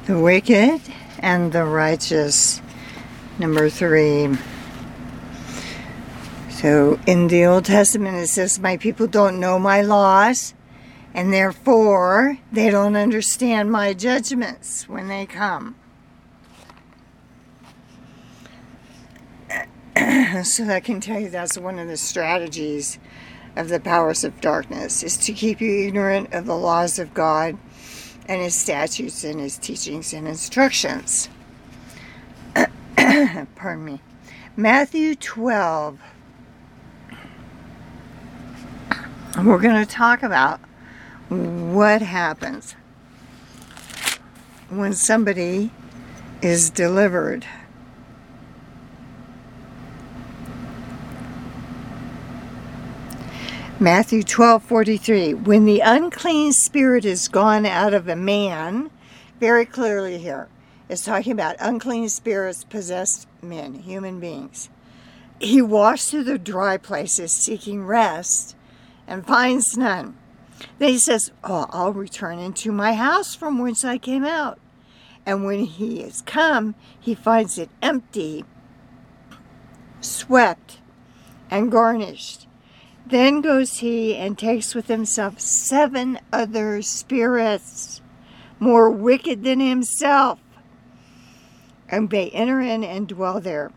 The wicked and the righteous. Number 3. So in the Old Testament it says, my people don't know my laws, and therefore they don't understand my judgments when they come. So I can tell you that's one of the strategies of the powers of darkness, is to keep you ignorant of the laws of God and His statutes and His teachings and instructions. Pardon me. Matthew 12. We're going to talk about what happens when somebody is delivered. Matthew 12:43. When the unclean spirit is gone out of a man, very clearly here, it's talking about unclean spirits possessed men, human beings. He walks through the dry places seeking rest and finds none. Then he says, I'll return into my house from whence I came out. And when he is come, he finds it empty, swept, and garnished. Then goes he and takes with himself 7 other spirits, more wicked than himself, and they enter in and dwell there.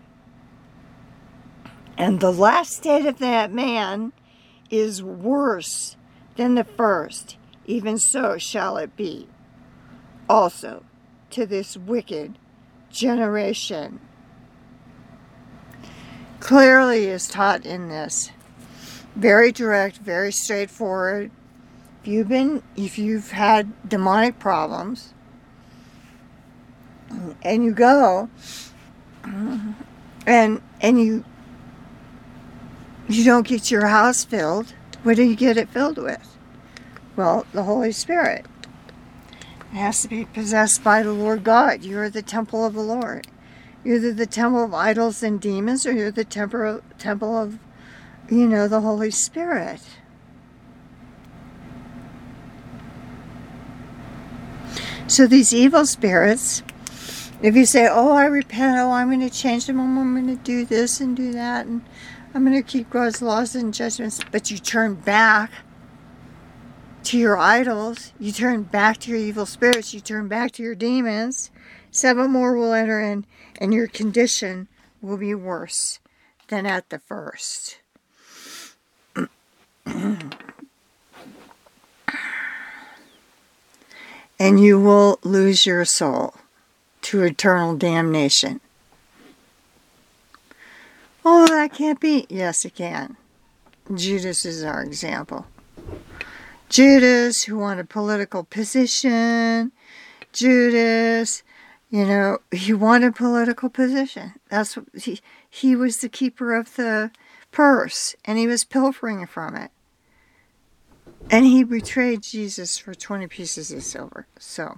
And the last state of that man is worse than the first. Even so shall it be also to this wicked generation. Clearly is taught in this. Very direct, very straightforward. If you've had demonic problems, and you go, and you don't get your house filled, what do you get it filled with? Well, the Holy Spirit. It has to be possessed by the Lord God. You're the temple of the Lord. You're either the temple of idols and demons, or you're the temple of the Holy Spirit. So these evil spirits, if you say, I repent, I'm going to change them, I'm going to do this and do that, and I'm going to keep God's laws and judgments, but you turn back to your idols, you turn back to your evil spirits, you turn back to your demons, 7 more will enter in, and your condition will be worse than at the first. And you will lose your soul to eternal damnation. Oh, that can't be. Yes, it can. Judas is our example. Judas, who wanted political position. Judas, he wanted political position. That's what he was the keeper of the purse, and he was pilfering from it. And he betrayed Jesus for 20 pieces of silver. So,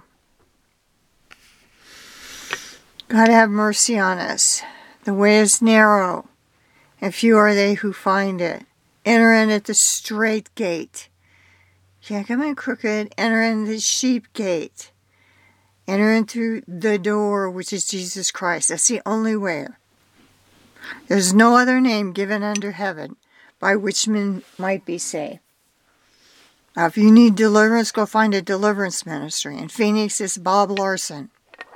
God have mercy on us. The way is narrow, and few are they who find it. Enter in at the straight gate. Can't come in crooked. Enter in the sheep gate. Enter in through the door, which is Jesus Christ. That's the only way. There's no other name given under heaven by which men might be saved. Now, if you need deliverance, go find a deliverance ministry. In Phoenix, it's Bob Larson.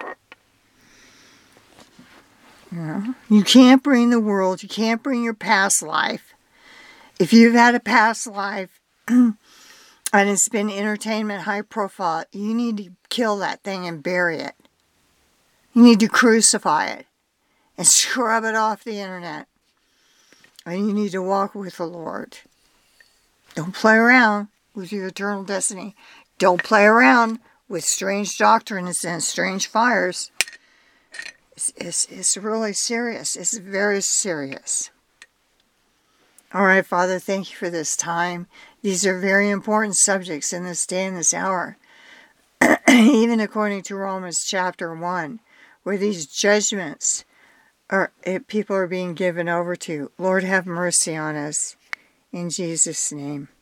You can't bring the world. You can't bring your past life. If you've had a past life and it's been entertainment, high profile, you need to kill that thing and bury it. You need to crucify it and scrub it off the internet. And you need to walk with the Lord. Don't play around with your eternal destiny. Don't play around with strange doctrines and strange fires. It's really serious. It's very serious. All right, Father, thank you for this time. These are very important subjects in this day and this hour. Even according to Romans chapter 1, where these judgments people are being given over to. Lord, have mercy on us. In Jesus' name.